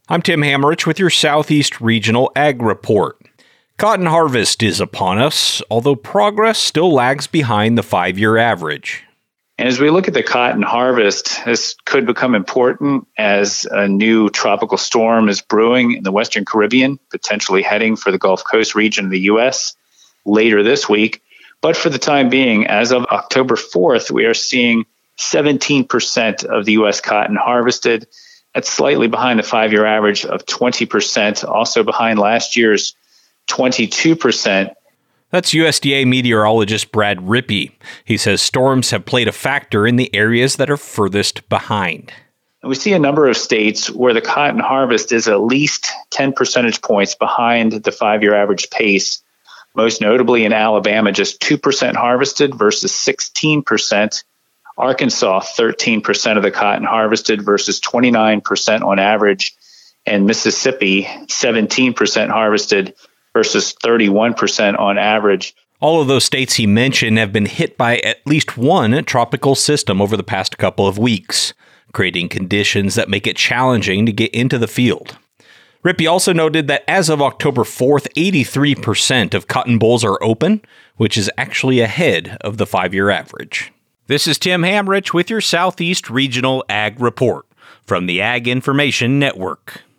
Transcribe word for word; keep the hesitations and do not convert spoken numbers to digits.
I'm Tim Hammerich with your Southeast Regional Ag Report. Cotton harvest is upon us, although progress still lags behind the five-year average. And as we look at the cotton harvest, this could become important as a new tropical storm is brewing in the Western Caribbean, potentially heading for the Gulf Coast region of the U S later this week. But for the time being, as of October fourth, we are seeing seventeen percent of the U S cotton harvested. That's slightly behind the five-year average of twenty percent, also behind last year's twenty-two percent. That's U S D A meteorologist Brad Rippey. He says storms have played a factor in the areas that are furthest behind. We see a number of states where the cotton harvest is at least ten percentage points behind the five-year average pace. Most notably in Alabama, just two percent harvested versus sixteen percent. Arkansas, thirteen percent of the cotton harvested versus twenty-nine percent on average. And Mississippi, seventeen percent harvested versus thirty-one percent on average. All of those states he mentioned have been hit by at least one tropical system over the past couple of weeks, creating conditions that make it challenging to get into the field. Rippey also noted that as of October fourth, eighty-three percent of cotton bolls are open, which is actually ahead of the five-year average. This is Tim Hamrich with your Southeast Regional Ag Report from the Ag Information Network.